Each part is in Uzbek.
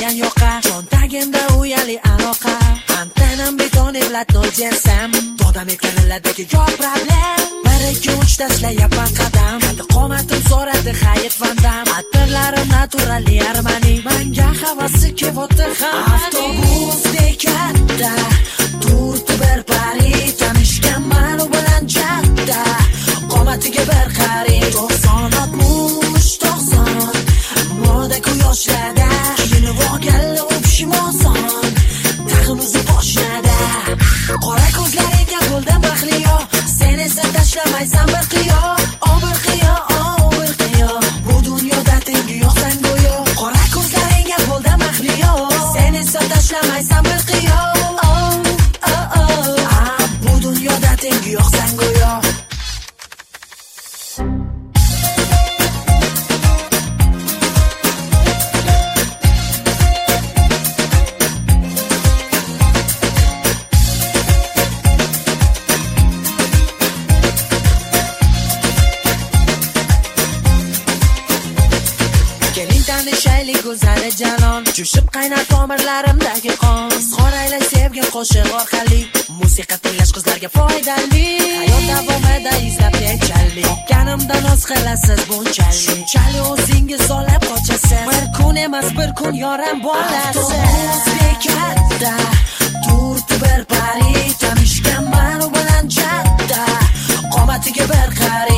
tashlagan yoqa, cho'ntagimda uyali aloqa. Antenam beton evlat nol jersam, dodam ekranlardagi yo'q problem. 1-2-3 tashlayapman qadam, qomatim so'radi hayat vandam. Atirlarim naturali armani, manga havasi kevotti ham. Avtobus bekatda turdi bir pari, tanishganman u bilan jadda. Qomatiga bir qari, 90 moda quyoshlarda, kiyinib olganlar o'pishim oson, tag'in uzib boshladi. Qora ko'zlaringga bo'ldim baxliyo, sen esa tashlamaysan bir qiyo, bir qiyo, bir qiyo. Bu dunyoda tengi yo'q sen go'yo. Qora ko'zlaringga bo'ldim baxliyo, sen esa tashlamaysan bir qiyo, bu dunyoda tengi yo'q sen go'yo. Tanishaylik go'zali janon, jo'shib qaynar tomirlarimdagi qon. Izhor ayla sevgim qo'shiq orqali, musiqa tinglash qizlarga foydali. Hayot davomida izlab nechalik, yonganimda noz qilasiz bunchalik. Shunchalik o'zingiz olib qochasiz, bir kun emas bir kun yoram bo'lasiz. Avtobus bekatda turdi bir pari, tanishganman u bilan jadda. Qomatiga bir qari,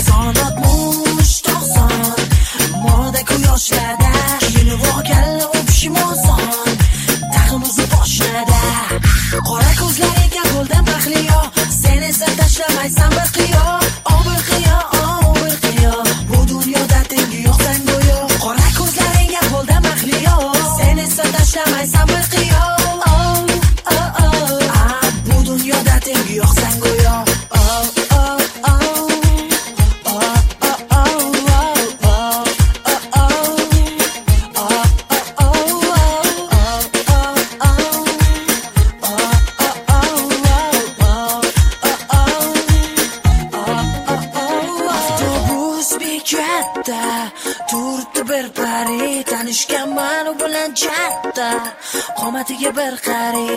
90 moda quyoshlarda, kiyinib olganlar o'pishim oson, tag'in uzib boshladi. Qora ko'zlaringga bo'ldim baxliyo, sen esa tashlamaysan bir qiyo, bir qiyo, bir qiyo. Bu dunyoda tengi yo'q sen go'yo. Qora ko'zlaringga bo'ldim baxliyo, sen esa tashlamaysan bir qiyo, bu dunyoda tengi yo'q sen go'yo. Turdi bir pari, tanishganman u bilan jadda. Qomatiga bir qari,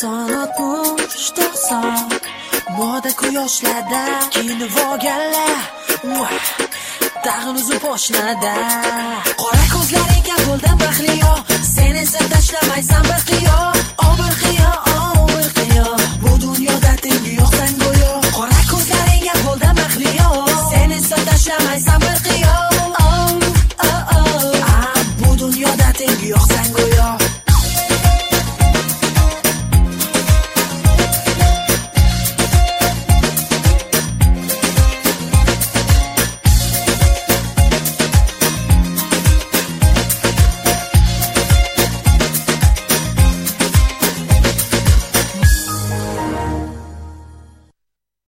90 moda quyoshlarda, kiyinib olganlar tag'in uzib boshladi. Qora ko'zlaringga bo'ldim baxliyo, sen esa tashlamaysan bir qiyo,